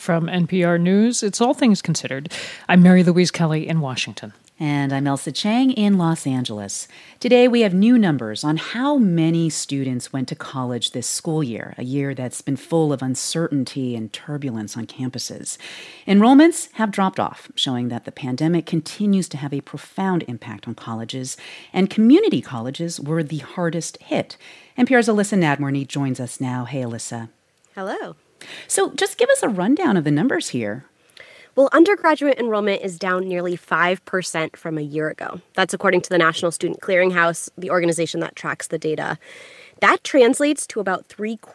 From NPR News, it's All Things Considered. I'm Mary Louise Kelly in Washington. And I'm Elsa Chang in Los Angeles. Today we have new numbers on how many students went to college this school year, a year that's been full of uncertainty and turbulence on campuses. Enrollments have dropped off, showing that the pandemic continues to have a profound impact on colleges, and community colleges were the hardest hit. NPR's Alyssa Nadworny joins us now. Hey, Alyssa. Hello. So just give us a rundown of the numbers here. Well, undergraduate enrollment is down nearly 5% from a year ago. That's according to the National Student Clearinghouse, the organization that tracks the data. That translates to about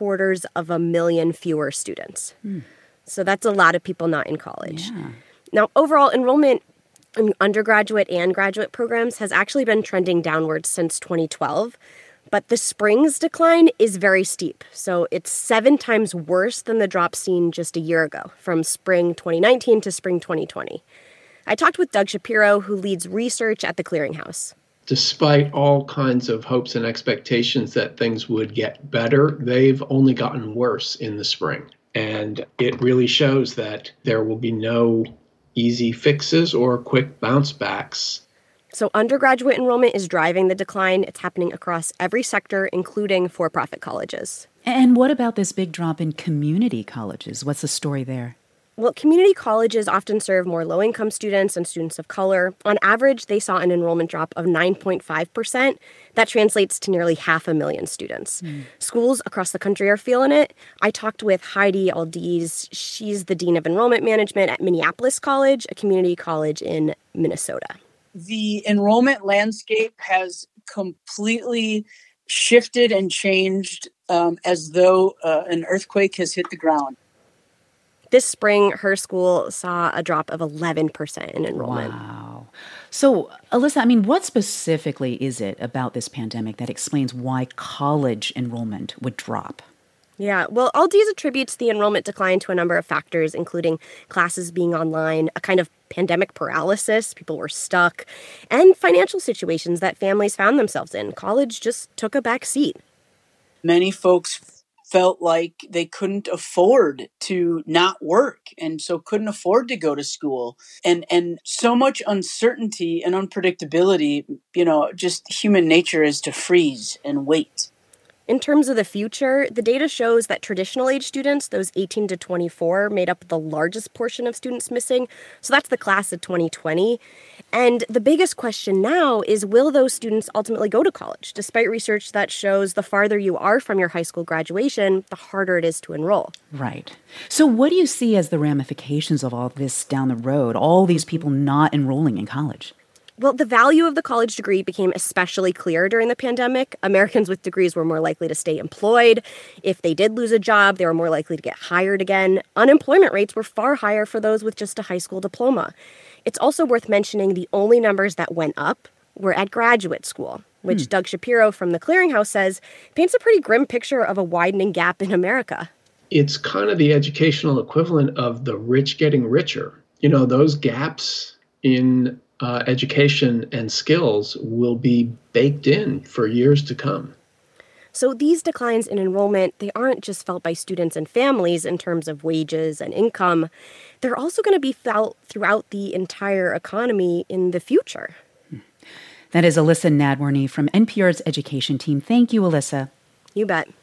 750,000 fewer students. So that's a lot of people not in college. Yeah. Now, overall enrollment in undergraduate and graduate programs has actually been trending downwards since 2012. But the spring's decline is very steep. So it's 7 times worse than the drop seen just a year ago, from spring 2019 to spring 2020. I talked with Doug Shapiro, who leads research at the Clearinghouse. Despite all kinds of hopes and expectations that things would get better, they've only gotten worse in the spring. And it really shows that there will be no easy fixes or quick bounce backs. So undergraduate enrollment is driving the decline. It's happening across every sector, including for-profit colleges. And what about this big drop in community colleges? What's the story there? Well, community colleges often serve more low-income students and students of color. On average, they saw an enrollment drop of 9.5%. That translates to nearly 500,000 students. Schools across the country are feeling it. I talked with Heidi Aldiz. She's the Dean of Enrollment Management at Minneapolis College, a community college in Minnesota. The enrollment landscape has completely shifted and changed as though an earthquake has hit the ground. This spring, her school saw a drop of 11% in enrollment. Wow. So, Alyssa, what specifically is it about this pandemic that explains why college enrollment would drop? Yeah, well, Aldiz attributes the enrollment decline to a number of factors, including classes being online, a kind of pandemic paralysis, people were stuck, and financial situations that families found themselves in. College just took a back seat. Many folks felt like they couldn't afford to not work and so couldn't afford to go to school. And so much uncertainty and unpredictability, just human nature is to freeze and wait. In terms of the future, the data shows that traditional age students, those 18 to 24, made up the largest portion of students missing. So that's the class of 2020. And the biggest question now is, will those students ultimately go to college? Despite research that shows the farther you are from your high school graduation, the harder it is to enroll. Right. So what do you see as the ramifications of all this down the road, all these people not enrolling in college? Well, the value of the college degree became especially clear during the pandemic. Americans with degrees were more likely to stay employed. If they did lose a job, they were more likely to get hired again. Unemployment rates were far higher for those with just a high school diploma. It's also worth mentioning the only numbers that went up were at graduate school, which Doug Shapiro from the Clearinghouse says paints a pretty grim picture of a widening gap in America. It's kind of the educational equivalent of the rich getting richer. Those gaps in education and skills will be baked in for years to come. So these declines in enrollment, they aren't just felt by students and families in terms of wages and income. They're also going to be felt throughout the entire economy in the future. That is Alyssa Nadworny from NPR's education team. Thank you, Alyssa. You bet.